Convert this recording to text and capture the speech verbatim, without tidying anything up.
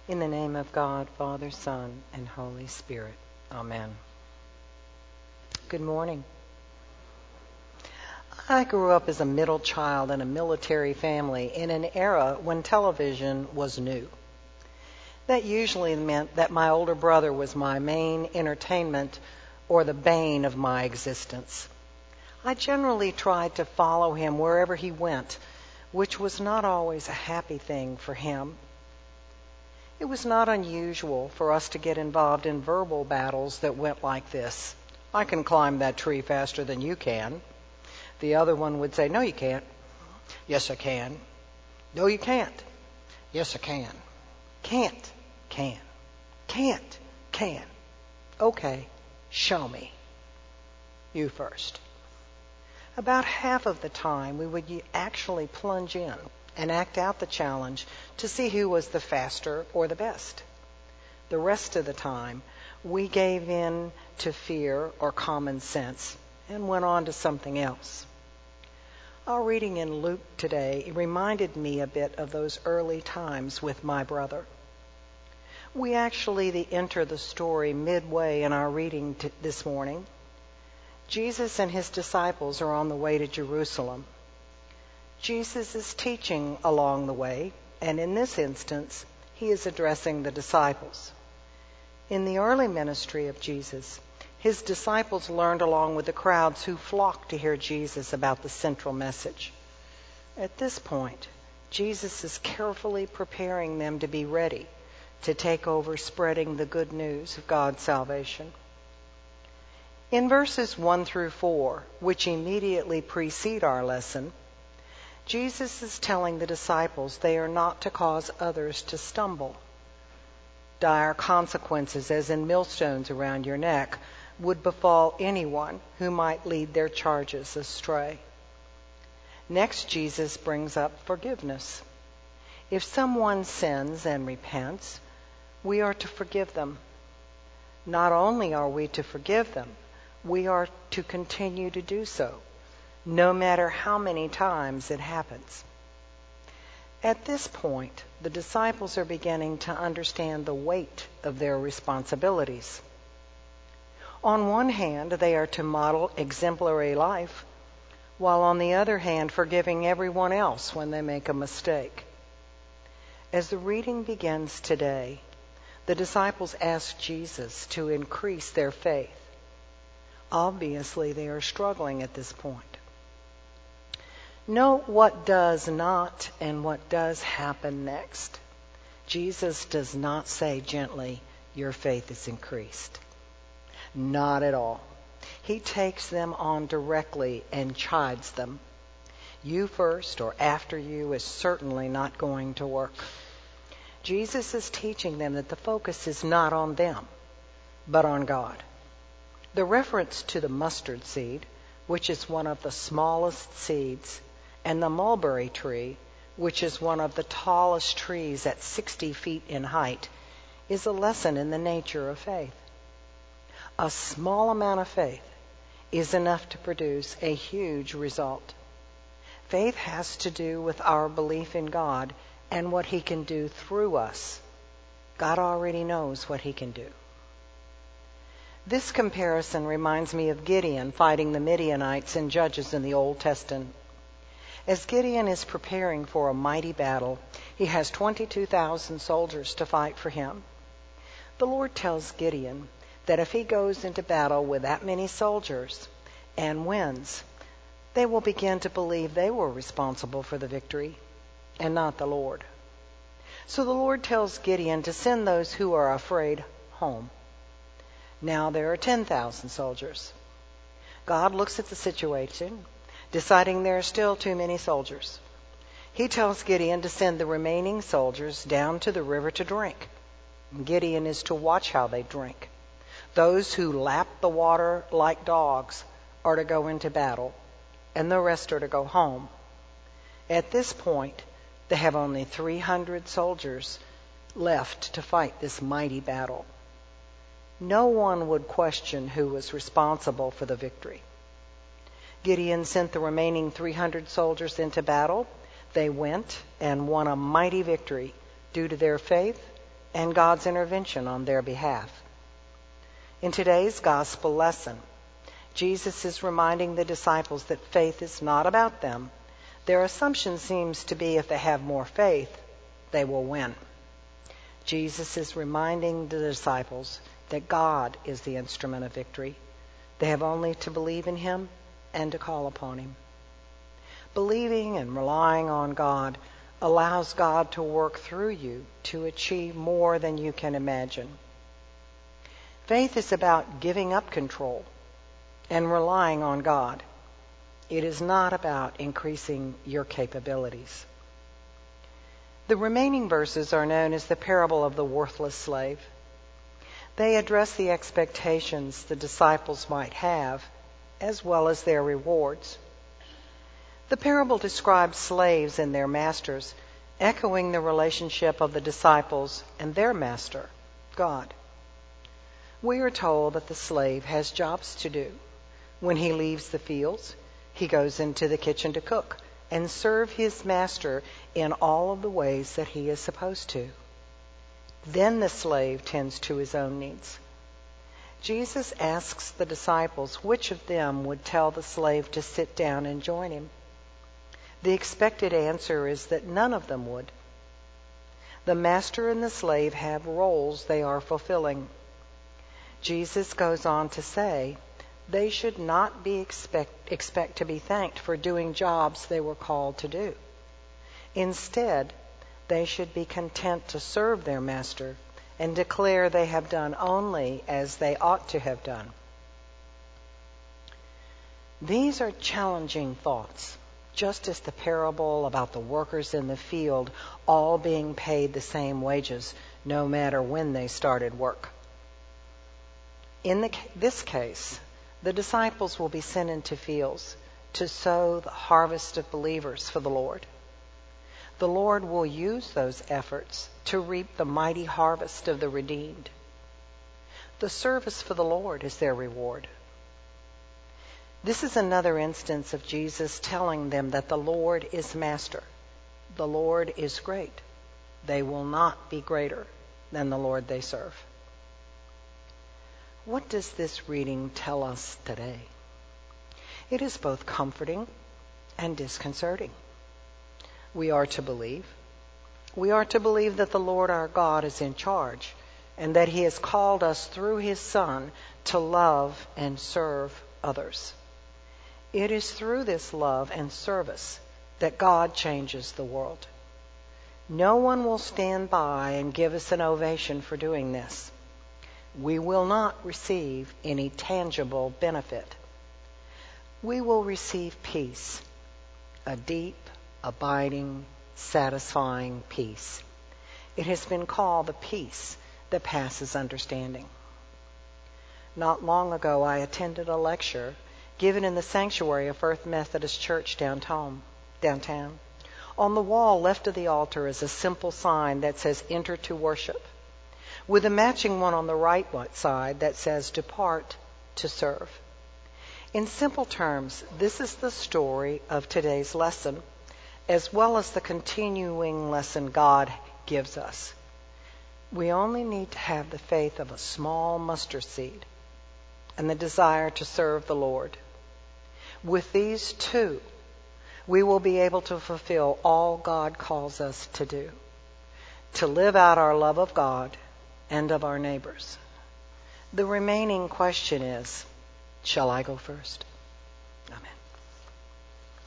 In the name of God, Father, Son, and Holy Spirit. Amen. Good morning. I grew up as a middle child in a military family in an era when television was new. That usually meant that my older brother was my main entertainment or the bane of my existence. I generally tried to follow him wherever he went, which was not always a happy thing for him. It was not unusual for us to get involved in verbal battles that went like this. I can climb that tree faster than you can. The other one would say, no, you can't. Yes, I can. No, you can't. Yes, I can. Can't. Can. Can't. Can. Okay, show me. You first. About half of the time, we would actually plunge in and act out the challenge to see who was the faster or the best. The rest of the time, we gave in to fear or common sense and went on to something else. Our reading in Luke today reminded me a bit of those early times with my brother. We actually enter the story midway in our reading t- this morning. Jesus and his disciples are on the way to Jerusalem. Jesus is teaching along the way, and in this instance, he is addressing the disciples. In the early ministry of Jesus, his disciples learned along with the crowds who flocked to hear Jesus about the central message. At this point, Jesus is carefully preparing them to be ready to take over spreading the good news of God's salvation. In verses one through four, which immediately precede our lesson, Jesus is telling the disciples they are not to cause others to stumble. Dire consequences, as in millstones around your neck, would befall anyone who might lead their charges astray. Next, Jesus brings up forgiveness. If someone sins and repents, we are to forgive them. Not only are we to forgive them, we are to continue to do so, no matter how many times it happens. At this point, the disciples are beginning to understand the weight of their responsibilities. On one hand, they are to model exemplary life, while on the other hand, forgiving everyone else when they make a mistake. As the reading begins today, the disciples ask Jesus to increase their faith. Obviously, they are struggling at this point. Note what does not and what does happen next. Jesus does not say gently, your faith is increased. Not at all. He takes them on directly and chides them. You first or after you is certainly not going to work. Jesus is teaching them that the focus is not on them, but on God. The reference to the mustard seed, which is one of the smallest seeds, and the mulberry tree, which is one of the tallest trees at sixty feet in height, is a lesson in the nature of faith. A small amount of faith is enough to produce a huge result. Faith has to do with our belief in God and what he can do through us. God already knows what he can do. This comparison reminds me of Gideon fighting the Midianites in Judges in the Old Testament. As Gideon is preparing for a mighty battle, he has twenty-two thousand soldiers to fight for him. The Lord tells Gideon that if he goes into battle with that many soldiers and wins, they will begin to believe they were responsible for the victory and not the Lord. So the Lord tells Gideon to send those who are afraid home. Now there are ten thousand soldiers. God looks at the situation, deciding there are still too many soldiers. He tells Gideon to send the remaining soldiers down to the river to drink. Gideon is to watch how they drink. Those who lap the water like dogs are to go into battle, and the rest are to go home. At this point, they have only three hundred soldiers left to fight this mighty battle. No one would question who was responsible for the victory. Gideon sent the remaining three hundred soldiers into battle. They went and won a mighty victory due to their faith and God's intervention on their behalf. In today's gospel lesson, Jesus is reminding the disciples that faith is not about them. Their assumption seems to be if they have more faith, they will win. Jesus is reminding the disciples that God is the instrument of victory. They have only to believe in him and to call upon him. Believing and relying on God allows God to work through you to achieve more than you can imagine. Faith is about giving up control and relying on God. It is not about increasing your capabilities. The remaining verses are known as the parable of the worthless slave. They address the expectations the disciples might have, as well as their rewards. The parable describes slaves and their masters, echoing the relationship of the disciples and their master, God. We are told that the slave has jobs to do. When he leaves the fields, he goes into the kitchen to cook and serve his master in all of the ways that he is supposed to. Then the slave tends to his own needs. Jesus asks the disciples which of them would tell the slave to sit down and join him. The expected answer is that none of them would. The master and the slave have roles they are fulfilling. Jesus goes on to say, they should not be expect, expect to be thanked for doing jobs they were called to do. Instead, they should be content to serve their master and declare they have done only as they ought to have done. These are challenging thoughts, just as the parable about the workers in the field all being paid the same wages, no matter when they started work. In the, this case, the disciples will be sent into fields to sow the harvest of believers for the Lord. The Lord will use those efforts to reap the mighty harvest of the redeemed. The service for the Lord is their reward. This is another instance of Jesus telling them that the Lord is master. The Lord is great. They will not be greater than the Lord they serve. What does this reading tell us today? It is both comforting and disconcerting. We are to believe. We are to believe that the Lord our God is in charge and that he has called us through his Son to love and serve others. It is through this love and service that God changes the world. No one will stand by and give us an ovation for doing this. We will not receive any tangible benefit. We will receive peace, a deep, abiding, satisfying peace. It has been called the peace that passes understanding. Not long ago, I attended a lecture given in the sanctuary of First Methodist Church downtown. downtown. On the wall left of the altar is a simple sign that says, "Enter to worship," with a matching one on the right side that says, "Depart to serve." In simple terms, this is the story of today's lesson, as well as the continuing lesson God gives us. We only need to have the faith of a small mustard seed and the desire to serve the Lord. With these two, we will be able to fulfill all God calls us to do, to live out our love of God and of our neighbors. The remaining question is, shall I go first?